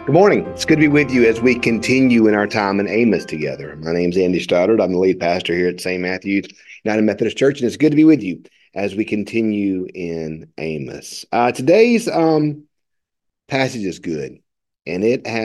Good morning. It's good to be with you as we continue in our time in Amos together. My name's Andy Stoddard. I'm the lead pastor here at St. Matthew's United Methodist Church, and it's good to be with you as we continue in Amos. Today's passage is good, and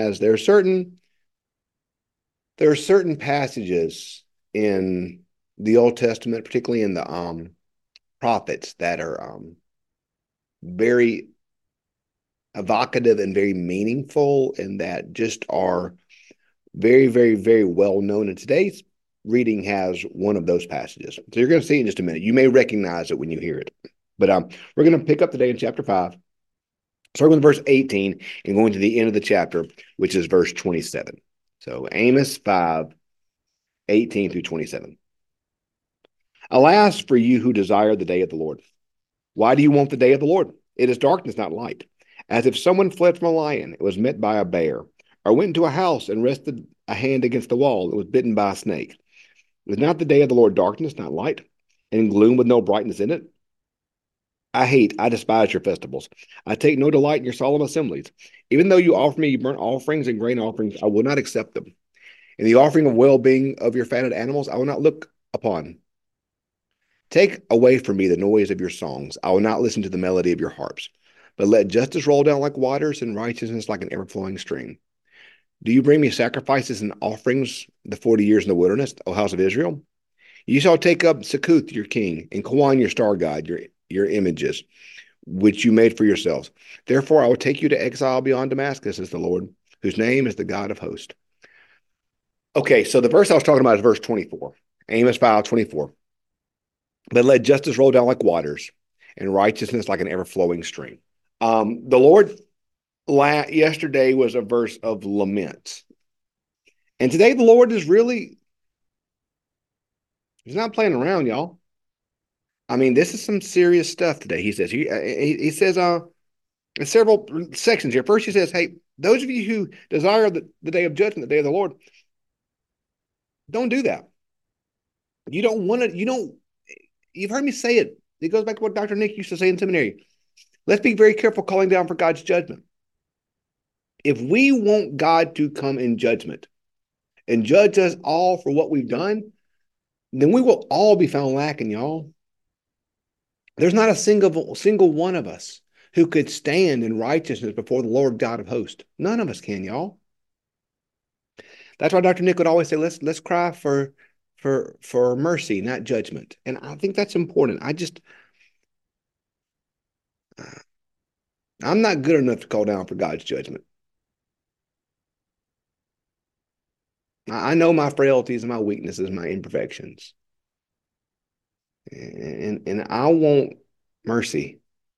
there are certain passages in the Old Testament, particularly in the prophets, that are very evocative and very meaningful, and that just are very, very, very well known. And today's reading has one of those passages. So you're going to see it in just a minute. You may recognize it when you hear it. But we're going to pick up today in chapter 5, starting with verse 18 and going to the end of the chapter, which is verse 27. So Amos 5, 18 through 27. Alas for you who desire the day of the Lord. Why do you want the day of the Lord? It is darkness, not light. As if someone fled from a lion, it was met by a bear, or went into a house and rested a hand against the wall, it was bitten by a snake. Was not the day of the Lord darkness, not light, and gloom with no brightness in it? I despise your festivals. I take no delight in your solemn assemblies. Even though you offer me burnt offerings and grain offerings, I will not accept them. And the offering of well-being of your fatted animals, I will not look upon. Take away from me the noise of your songs. I will not listen to the melody of your harps. But let justice roll down like waters and righteousness like an ever-flowing stream. Do you bring me sacrifices and offerings the 40 years in the wilderness, O house of Israel? You shall take up Succoth, your king, and Kawan, your star god, your images, which you made for yourselves. Therefore, I will take you to exile beyond Damascus, says the Lord, whose name is the God of hosts. Okay, so the verse I was talking about is verse 24, Amos 5:24. But let justice roll down like waters and righteousness like an ever-flowing stream. The Lord yesterday was a verse of lament. And today the Lord is really, he's not playing around, y'all. I mean, this is some serious stuff today. He says, he says, in several sections here. First, he says, hey, those of you who desire the day of judgment, the day of the Lord, don't do that. You don't want to, you've heard me say it. It goes back to what Dr. Nick used to say in seminary. Let's be very careful calling down for God's judgment. If we want God to come in judgment and judge us all for what we've done, then we will all be found lacking, y'all. There's not a single one of us who could stand in righteousness before the Lord God of hosts. None of us can, y'all. That's why Dr. Nick would always say, let's cry for mercy, not judgment. And I think that's important. I'm not good enough to call down for God's judgment. I know my frailties and my weaknesses, my imperfections. And I want mercy.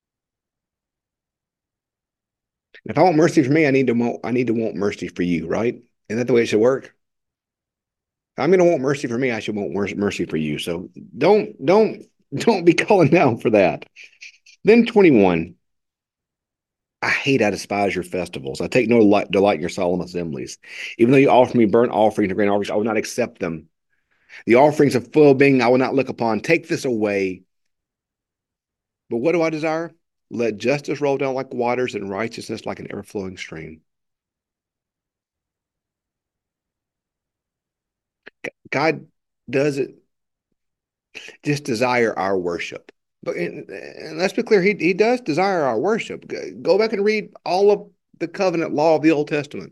If I want mercy for me, I need to want mercy for you, right? Isn't that the way it should work? If I'm going to want mercy for me, I should want mercy for you. So don't be calling down for that. Then 21. I despise your festivals. I take no delight in your solemn assemblies. Even though you offer me burnt offerings and grain offerings, I will not accept them. The offerings of full being I will not look upon. Take this away. But what do I desire? Let justice roll down like waters and righteousness like an ever-flowing stream. God doesn't just desire our worship. But and let's be clear, he does desire our worship. Go back and read all of the covenant law of the Old Testament.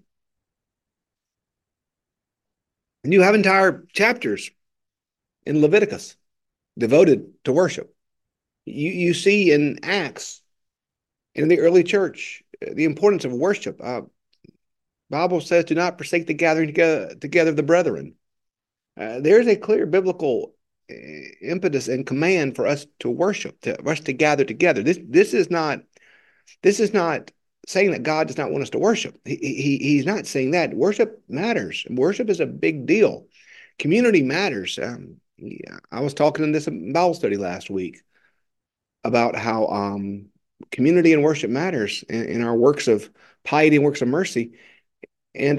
And you have entire chapters in Leviticus devoted to worship. You see in Acts, in the early church, the importance of worship. Bible says, "Do not forsake the gathering together of the brethren." There's a clear biblical impetus and command for us to worship, for us to gather together. This is not saying that God does not want us to worship. He's not saying that. Worship matters. Worship is a big deal. Community matters. Yeah, I was talking in this Bible study last week about how community and worship matters in our works of piety and works of mercy. And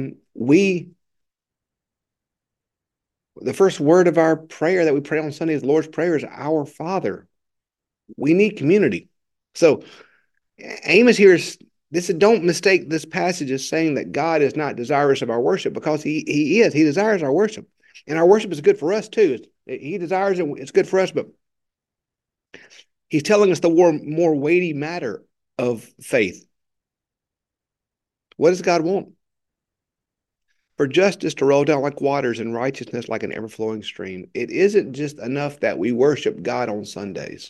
the first word of our prayer that we pray on Sunday is the Lord's Prayer is our Father. We need community. So Amos here is don't mistake this passage as saying that God is not desirous of our worship, because he is. He desires our worship. And our worship is good for us too. He desires it, it's good for us, but he's telling us the more weighty matter of faith. What does God want? For justice to roll down like waters and righteousness like an ever-flowing stream. It isn't just enough that we worship God on Sundays,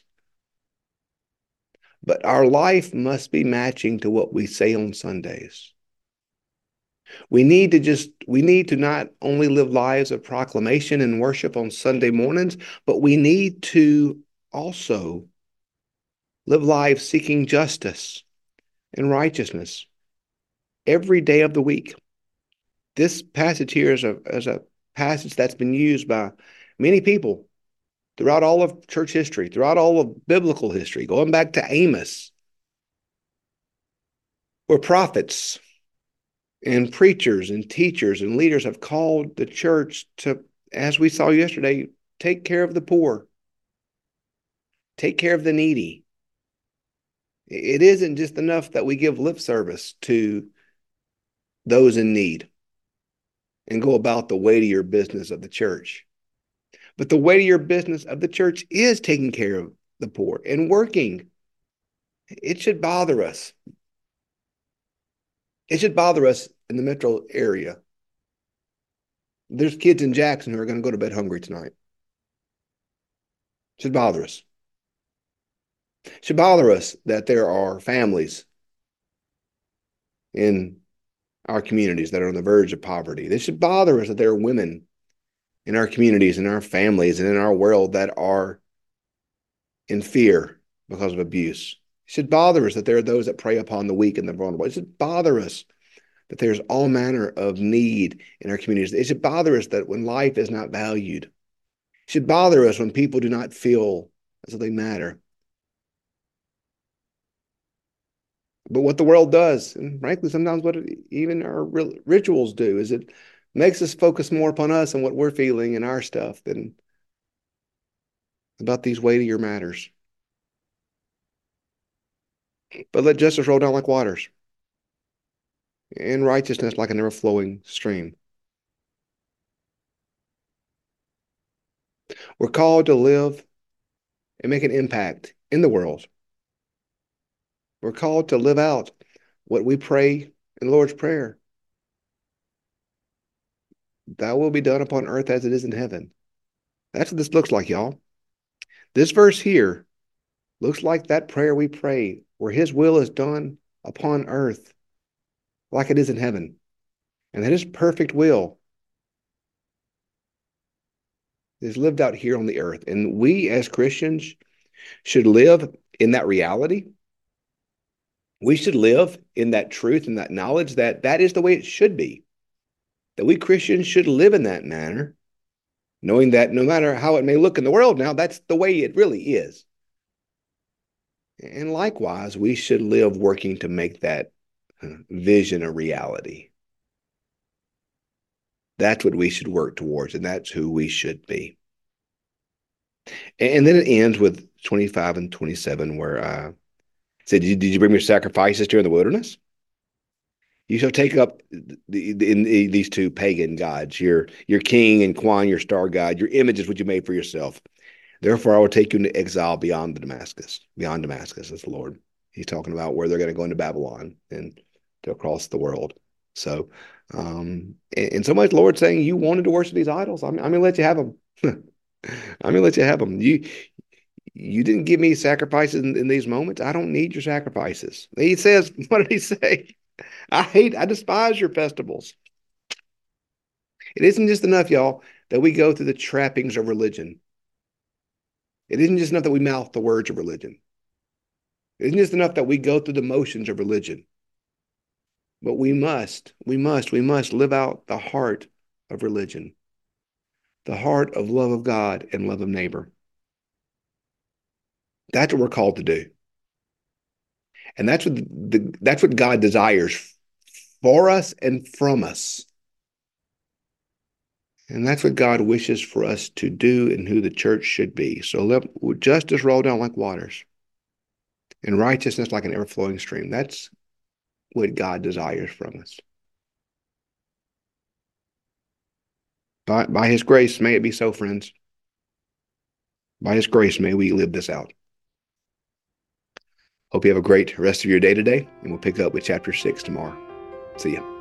but our life must be matching to what we say on Sundays. We need to not only live lives of proclamation and worship on Sunday mornings, but we need to also live lives seeking justice and righteousness every day of the week. This passage here is a passage that's been used by many people throughout all of church history, throughout all of biblical history, going back to Amos, where prophets and preachers and teachers and leaders have called the church to, as we saw yesterday, take care of the poor, take care of the needy. It isn't just enough that we give lip service to those in need and go about the weightier business of the church. But the weightier business of the church is taking care of the poor and working. It should bother us. It should bother us in the metro area. There's kids in Jackson who are going to go to bed hungry tonight. It should bother us. It should bother us that there are families in our communities that are on the verge of poverty. It should bother us that there are women in our communities, in our families, and in our world that are in fear because of abuse. It should bother us that there are those that prey upon the weak and the vulnerable. It should bother us that there's all manner of need in our communities. It should bother us that when life is not valued. It should bother us when people do not feel as though they matter. But what the world does, and frankly, sometimes what even our rituals do, is it makes us focus more upon us and what we're feeling and our stuff than about these weightier matters. But let justice roll down like waters, and righteousness like an ever-flowing stream. We're called to live and make an impact in the world. We're called to live out what we pray in the Lord's Prayer. Thy will be done upon earth as it is in heaven. That's what this looks like, y'all. This verse here looks like that prayer we pray, where his will is done upon earth like it is in heaven. And that his perfect will is lived out here on the earth. And we as Christians should live in that reality. We should live in that truth and that knowledge that that is the way it should be. That we Christians should live in that manner, knowing that no matter how it may look in the world now, that's the way it really is. And likewise, we should live working to make that vision a reality. That's what we should work towards, and that's who we should be. And then it ends with 25 and 27, where it said, did you bring your sacrifices during the wilderness? You shall take up these two pagan gods, your king and Kwan, your star god, your images which you made for yourself. Therefore, I will take you into exile beyond Damascus, is the Lord. He's talking about where they're going to go into Babylon and to across the world. So, and so much the Lord saying, you wanted to worship these idols. I'm going to let you have them. I'm going to let you have them. You didn't give me sacrifices in these moments. I don't need your sacrifices. He says, what did he say? I despise your festivals. It isn't just enough, y'all, that we go through the trappings of religion. It isn't just enough that we mouth the words of religion. It isn't just enough that we go through the motions of religion. But we must live out the heart of religion, the heart of love of God and love of neighbor. That's what we're called to do. And that's what God desires for us and from us. And that's what God wishes for us to do and who the church should be. So let justice roll down like waters and righteousness like an ever-flowing stream. That's what God desires from us. By His grace, may it be so, friends. By His grace, may we live this out. Hope you have a great rest of your day today, and we'll pick up with chapter 6 tomorrow. See ya.